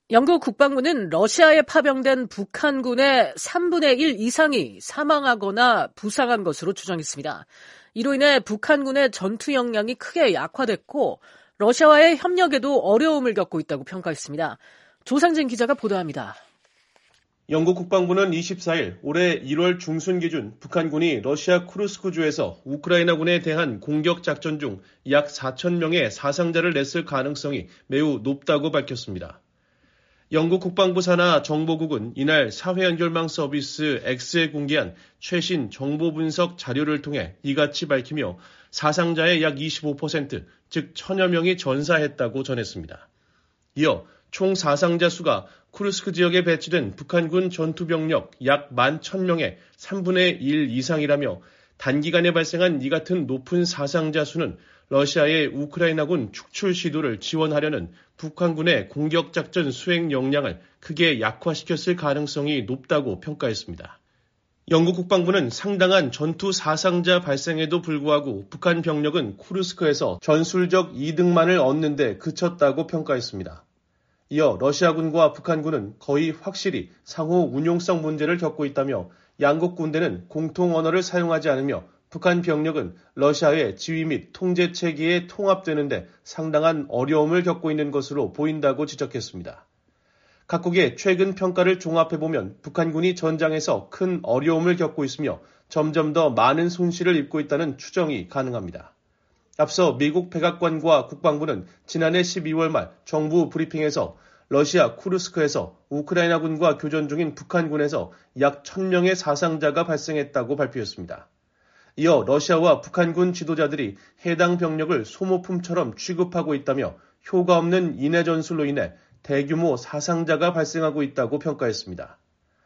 영국 국방부는 러시아에 파병된 북한군의 3분의 1 이상이 사망하거나 부상한 것으로 추정했습니다. 이로 인해 북한군의 전투 역량이 크게 약화됐고 러시아와의 협력에도 어려움을 겪고 있다고 평가했습니다. 조상진 기자가 보도합니다. 영국 국방부는 24일 올해 1월 중순 기준 북한군이 러시아 쿠르스크주에서 우크라이나군에 대한 공격 작전 중 약 4,000명의 사상자를 냈을 가능성이 매우 높다고 밝혔습니다. 영국 국방부 산하 정보국은 이날 사회연결망 서비스 X에 공개한 최신 정보 분석 자료를 통해 이같이 밝히며 사상자의 약 25%, 즉 1,000여 명이 전사했다고 전했습니다. 이어 총 사상자 수가 쿠르스크 지역에 배치된 북한군 전투병력 약 11,000명의 3분의 1 이상이라며 단기간에 발생한 이 같은 높은 사상자 수는 러시아의 우크라이나군 축출 시도를 지원하려는 북한군의 공격작전 수행 역량을 크게 약화시켰을 가능성이 높다고 평가했습니다. 영국 국방부는 상당한 전투 사상자 발생에도 불구하고 북한 병력은 쿠르스크에서 전술적 이득만을 얻는 데 그쳤다고 평가했습니다. 이어 러시아군과 북한군은 거의 확실히 상호 운용성 문제를 겪고 있다며 양국 군대는 공통 언어를 사용하지 않으며 북한 병력은 러시아의 지휘 및 통제 체계에 통합되는데 상당한 어려움을 겪고 있는 것으로 보인다고 지적했습니다. 각국의 최근 평가를 종합해보면 북한군이 전장에서 큰 어려움을 겪고 있으며 점점 더 많은 손실을 입고 있다는 추정이 가능합니다. 앞서 미국 백악관과 국방부는 지난해 12월 말 정부 브리핑에서 러시아 쿠르스크에서 우크라이나군과 교전 중인 북한군에서 약 1,000명의 사상자가 발생했다고 발표했습니다. 이어 러시아와 북한군 지도자들이 해당 병력을 소모품처럼 취급하고 있다며 효과 없는 인해 전술로 인해 대규모 사상자가 발생하고 있다고 평가했습니다.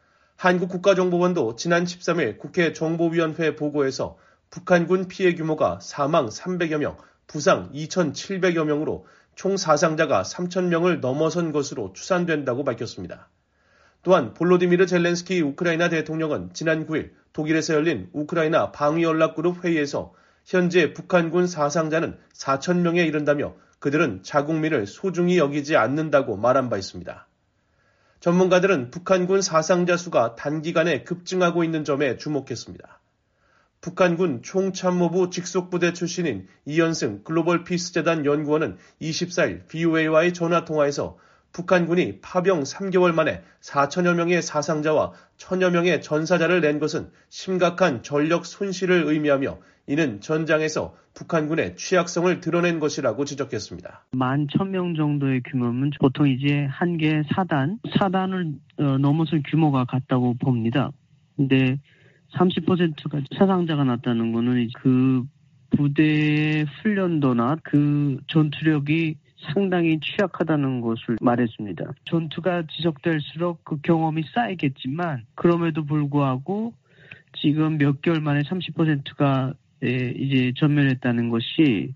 한국국가정보원도 지난 13일 국회 정보위원회 보고에서 북한군 피해 규모가 사망 300여 명, 부상 2,700여 명으로 총 사상자가 3,000명을 넘어선 것으로 추산된다고 밝혔습니다. 또한 볼로디미르 젤렌스키 우크라이나 대통령은 지난 9일 독일에서 열린 우크라이나 방위연락그룹 회의에서 현재 북한군 사상자는 4,000명에 이른다며 그들은 자국민을 소중히 여기지 않는다고 말한 바 있습니다. 전문가들은 북한군 사상자 수가 단기간에 급증하고 있는 점에 주목했습니다. 북한군 총참모부 직속부대 출신인 이현승 글로벌 피스재단 연구원은 24일 VOA와의 전화통화에서 북한군이 파병 3개월 만에 4천여 명의 사상자와 1,000여 명의 전사자를 낸 것은 심각한 전력 손실을 의미하며 이는 전장에서 북한군의 취약성을 드러낸 것이라고 지적했습니다. 11,000명 정도의 규모면 보통 이제 한 개 사단을 넘어선 규모가 같다고 봅니다. 근데 30%가 사상자가 났다는 거는 그 부대의 훈련도나 그 전투력이 상당히 취약하다는 것을 말했습니다. 전투가 지속될수록 그 경험이 쌓이겠지만 그럼에도 불구하고 지금 몇 개월 만에 30%가 이제 전멸했다는 것이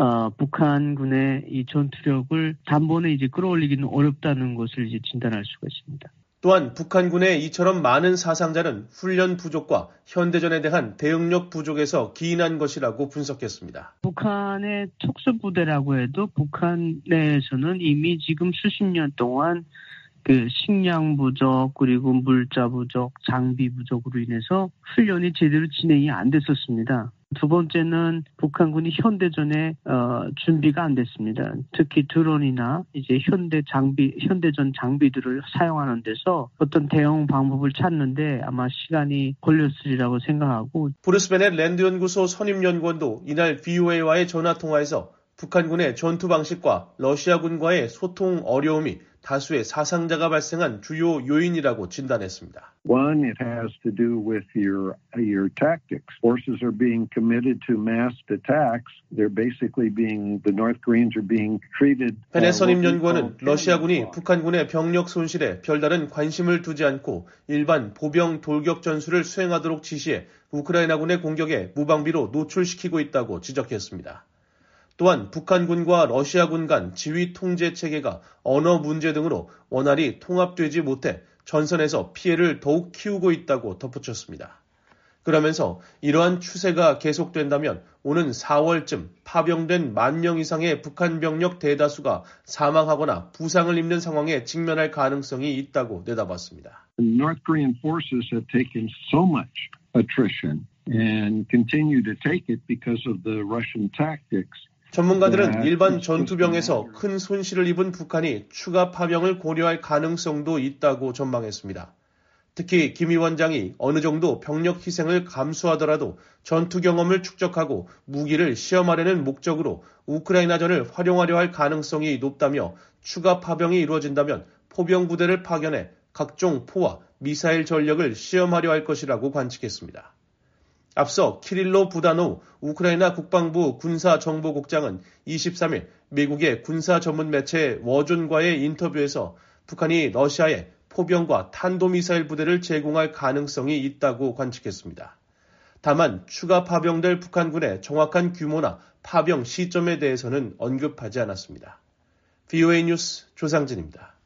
북한군의 이 전투력을 단번에 이제 끌어올리기는 어렵다는 것을 이제 진단할 수가 있습니다. 또한 북한군의 이처럼 많은 사상자는 훈련 부족과 현대전에 대한 대응력 부족에서 기인한 것이라고 분석했습니다. 북한의 특수부대라고 해도 북한 내에서는 이미 지금 수십 년 동안 그 식량 부족 그리고 물자 부족, 장비 부족으로 인해서 훈련이 제대로 진행이 안 됐었습니다. 두 번째는 북한군이 현대전에 준비가 안 됐습니다. 특히 드론이나 이제 현대전 장비들을 사용하는 데서 어떤 대응 방법을 찾는데 아마 시간이 걸렸으리라고 생각하고. 브루스벤의 랜드연구소 선임연구원도 이날 VOA와의 전화통화에서 북한군의 전투 방식과 러시아군과의 소통 어려움이 다수의 사상자가 발생한 주요 요인이라고 진단했습니다. One, it has to do with your tactics. Forces are being committed to massed attacks. They're basically the North Koreans are being treated. 펜의 선임연구원은 러시아군이 북한군의 병력 손실에 별다른 관심을 두지 않고 일반 보병 돌격 전술을 수행하도록 지시해 우크라이나군의 공격에 무방비로 노출시키고 있다고 지적했습니다. 또한 북한군과 러시아군 간 지휘 통제 체계가 언어 문제 등으로 원활히 통합되지 못해 전선에서 피해를 더욱 키우고 있다고 덧붙였습니다. 그러면서 이러한 추세가 계속된다면 오는 4월쯤 파병된 10,000명 이상의 북한 병력 대다수가 사망하거나 부상을 입는 상황에 직면할 가능성이 있다고 내다봤습니다. North Korean forces have taken so much attrition and continue to take it because of the Russian tactics. 전문가들은 일반 전투병에서 큰 손실을 입은 북한이 추가 파병을 고려할 가능성도 있다고 전망했습니다. 특히 김 위원장이 어느 정도 병력 희생을 감수하더라도 전투 경험을 축적하고 무기를 시험하려는 목적으로 우크라이나전을 활용하려 할 가능성이 높다며 추가 파병이 이루어진다면 포병 부대를 파견해 각종 포와 미사일 전력을 시험하려 할 것이라고 관측했습니다. 앞서 키릴로 부다노 우크라이나 국방부 군사정보국장은 23일 미국의 군사 전문 매체 워존과의 인터뷰에서 북한이 러시아에 포병과 탄도미사일 부대를 제공할 가능성이 있다고 관측했습니다. 다만 추가 파병될 북한군의 정확한 규모나 파병 시점에 대해서는 언급하지 않았습니다. VOA 뉴스 조상진입니다.